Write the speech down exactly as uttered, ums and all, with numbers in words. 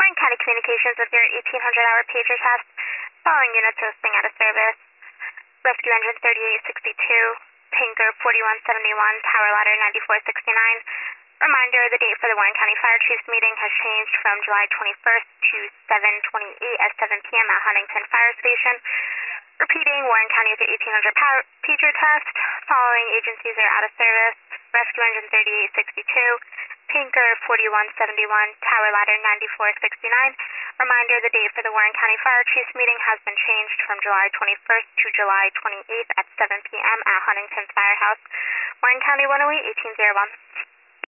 Warren County Communications with your eighteen hundred hour pager test. Following units hosting out of service. Rescue Engine thirty-eight sixty-two, Tanker forty-one seventy-one, Tower Ladder ninety-four sixty-nine. Reminder, the date for the Warren County Fire Chiefs meeting has changed from July twenty-first to seven twenty-eight at seven p m at Huntington Fire Station. Repeating, Warren County with the eighteen hundred power pager test. Following agencies are out of service. Rescue Engine thirty-eight sixty-two, Tanker forty-one seventy-one, Tower Ladder ninety-four sixty-nine. Reminder, the date for the Warren County Fire Chiefs meeting has been changed from July twenty-first to July twenty-eighth at seven p m at Huntington Firehouse. Warren County one oh eight, eighteen oh one.